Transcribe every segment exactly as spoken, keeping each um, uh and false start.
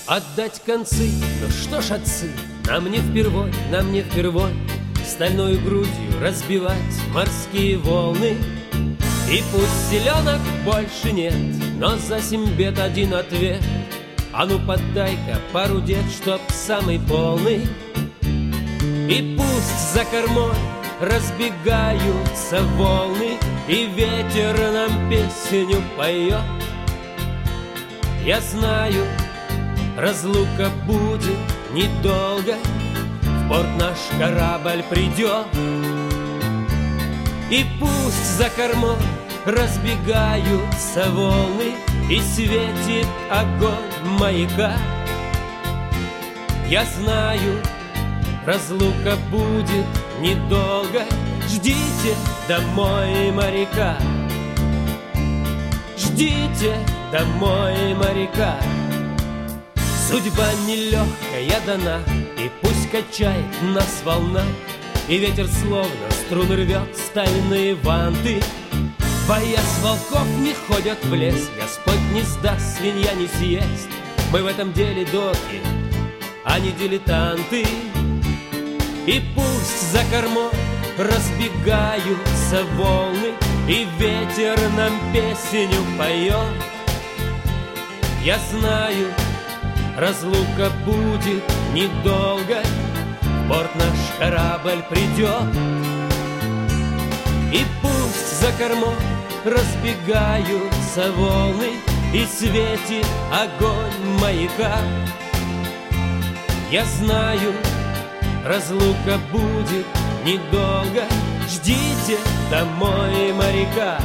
Отдать концы, ну что ж, отцы, нам не впервой, нам не впервой стальной грудью разбивать морские волны. И пусть селенок больше нет, но за семь бед один ответ. А ну поддай-ка пару дед, чтоб самый полный. И пусть за кормой разбегаются волны, и ветер нам песню поет. Я знаю, разлука будет недолго, в порт наш корабль придет. И пусть за кормой разбегаются волны, и светит огонь маяка. Я знаю, разлука будет недолго, ждите домой моряка. Ждите домой моряка. Судьба нелегкая дана, и пусть качает нас волна, и ветер словно струны рвет стальные ванты. Боясь волков не ходят в лес, Господь не сдаст, свинья не съест. Мы в этом деле доки, а не дилетанты. И пусть за кормой разбегаются волны, и ветер нам песню поет. Я знаю, разлука будет недолго, в порт наш корабль придет. И пусть за кормой разбегаются волны, и светит огонь маяка. Я знаю, разлука будет недолго, ждите домой моряка.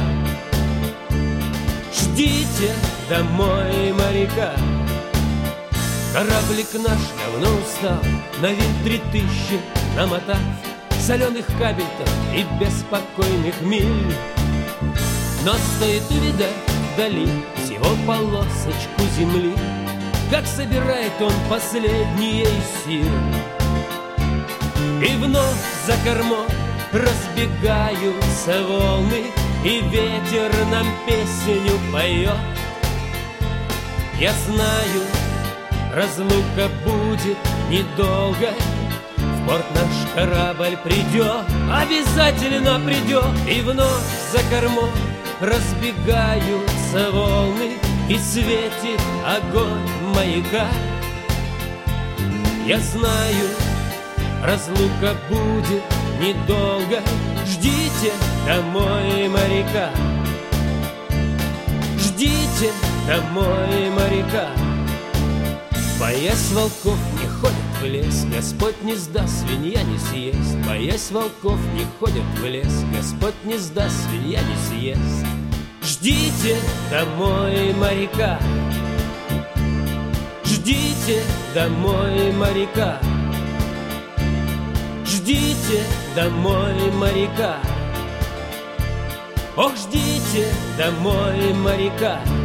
Ждите домой моряка. Кораблик наш давно устал, на винт три тысячи намотав, соленых кабельтов и беспокойных миль. Но стоит увидать вдали всего полосочку земли, как собирает он последние силы. И вновь за кормой разбегаются волны, и ветер нам песню поет. Я знаю, разлука будет недолго, в порт наш корабль придет, обязательно придет. И вновь за кормой разбегаются волны, и светит огонь маяка. Я знаю, разлука будет недолго, ждите домой моряка. Ждите домой моряка. Боясь волков не ходят в лес, Господь не сдаст, свинья не съест. Боясь волков не ходят в лес, Господь не сдаст, свинья не съест. Ждите домой моряка. Ждите домой моряка. Ждите домой моряка. Ох, ждите домой моряка.